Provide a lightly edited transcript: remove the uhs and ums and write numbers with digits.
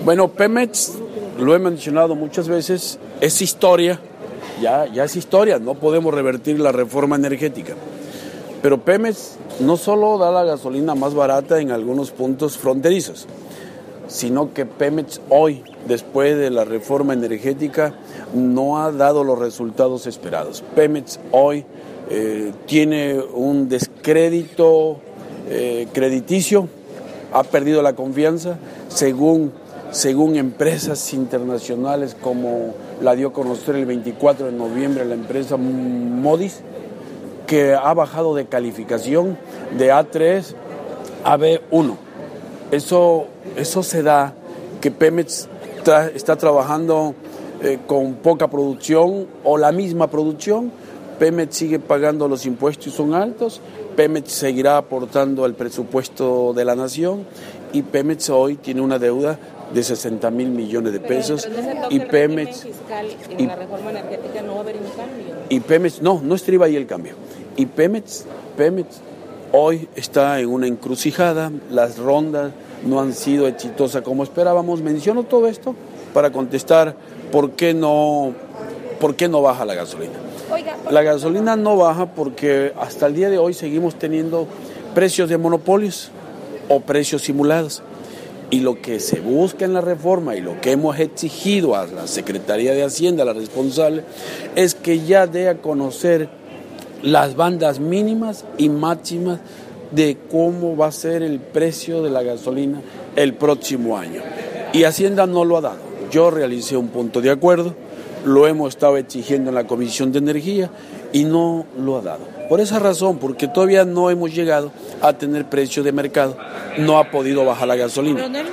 Bueno, Pemex, lo he mencionado muchas veces, es historia, ya es historia, no podemos revertir la reforma energética. Pero Pemex no solo da la gasolina más barata en algunos puntos fronterizos, sino que Pemex hoy, después de la reforma energética, no ha dado los resultados esperados. Pemex hoy tiene un descrédito crediticio, ha perdido la confianza, según empresas internacionales como la dio a conocer el 24 de noviembre la empresa Moody's, que ha bajado de calificación de A3 a B1. Eso se da que Pemex está trabajando con poca producción o la misma producción. Pemex sigue pagando los impuestos y son altos. Pemex seguirá aportando al presupuesto de la nación y Pemex hoy tiene una deuda de 60,000 millones de pesos. Y Pemex fiscal en la reforma energética no va a haber un cambio. Y Pemex no estriba ahí el cambio. Y Pemex hoy está en una encrucijada, las rondas no han sido exitosas como esperábamos. Menciono todo esto para contestar por qué no baja la gasolina. La gasolina no baja porque hasta el día de hoy seguimos teniendo precios de monopolios o precios simulados. Y lo que se busca en la reforma y lo que hemos exigido a la Secretaría de Hacienda, la responsable, es que ya dé a conocer las bandas mínimas y máximas de cómo va a ser el precio de la gasolina el próximo año. Y Hacienda no lo ha dado. Yo realicé un punto de acuerdo, lo hemos estado exigiendo en la Comisión de Energía y no lo ha dado. Por esa razón, porque todavía no hemos llegado a tener precio de mercado, no ha podido bajar la gasolina.